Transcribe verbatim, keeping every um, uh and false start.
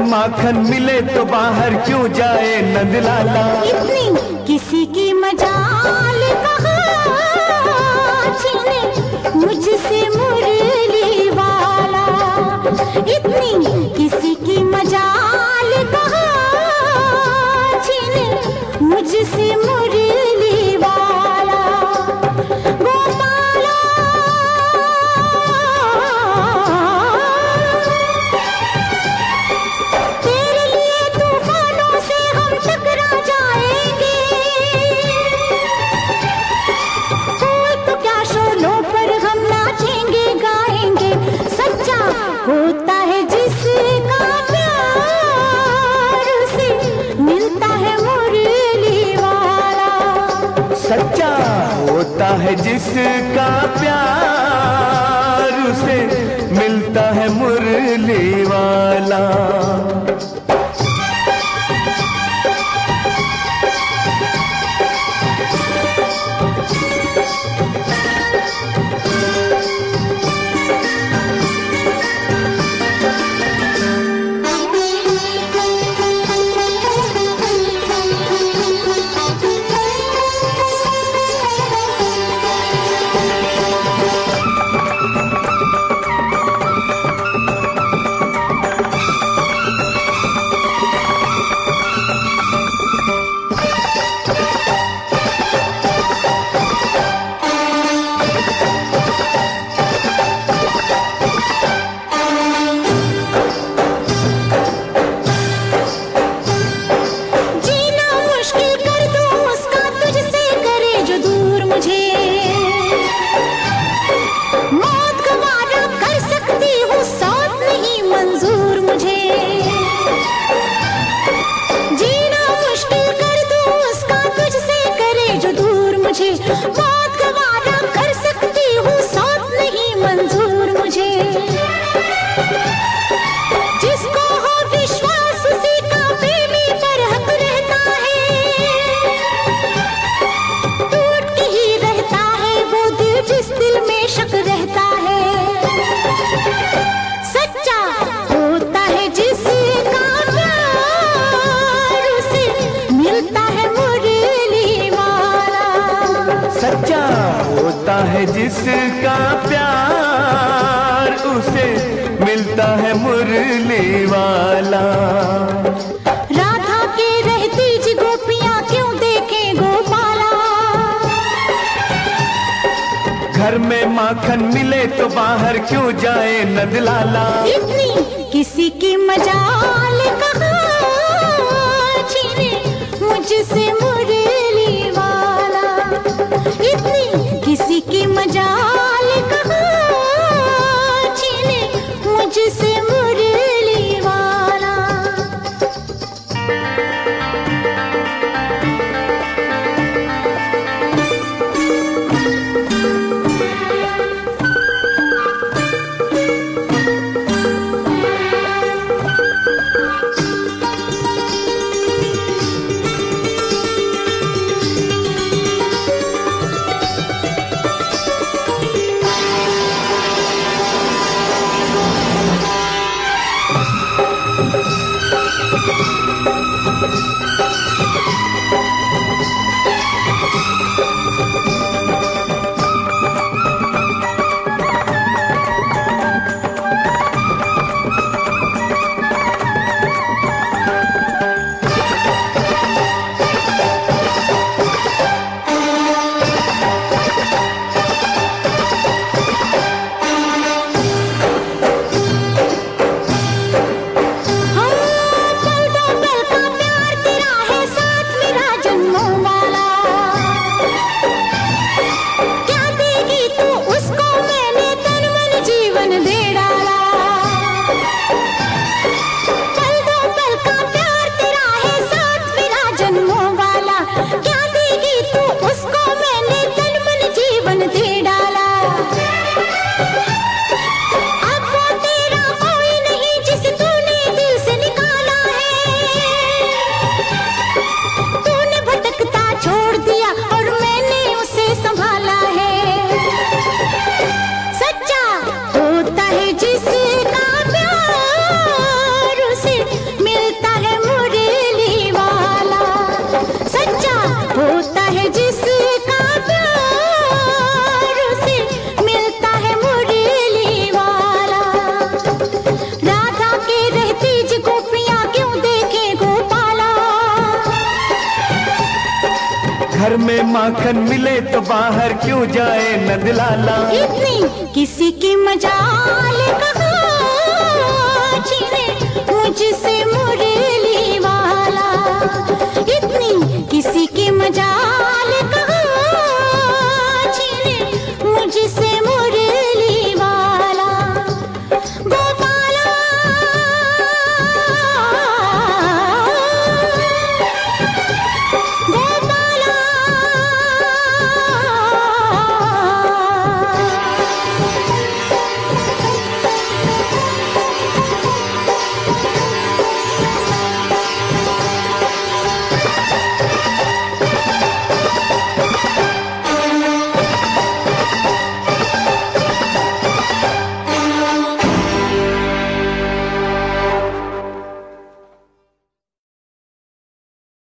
माखन मिले तो बाहर क्यों जाए नंदलाला। इतनी किसी की मजाल कहाँ छीने मुझसे मुरली वाला। इतनी किसी की मजाल कहाँ छीने मुझसे मुरली वाला। गोपाला तेरे लिए तूफानों से हम टकरा जाएंगे। कोई तो क्या शोलों पर हम नाचेंगे गाएंगे। सच्चा होता है जिसका प्यार उसे मिलता है मुरली वाला। सच्चा होता है जिसका प्यार उसे मिलता है मुरली वाला। बात गवारा कर सकती हूँ साथ नहीं मंजूर मुझे। जिसको हो विश्वास उसी का बेबी पर हक रहता है। टूट के ही रहता है वो दिल जिस दिल में शक रहता है। सच्चा होता है जिसका प्यार उसे मिलता है मुरली वाला। सच्चा होता है जिसका प्यार उसे मिलता है मुरली वाला। राधा के रहती जी गोपियां क्यों देखें गोपाला। घर में माखन मिले तो बाहर क्यों जाए नंदलाला। इतनी किसी की मजाल कहाँ छीने मुझसे मुरली वाला। इतनी किसी की मजाल कहाँ छीने मुझसे मुरली वाला। घर में माखन मिले तो बाहर क्यों जाए नंदलाला। इतनी किसी की मजाल कहाँ छीने मुझसे मुरली वाला।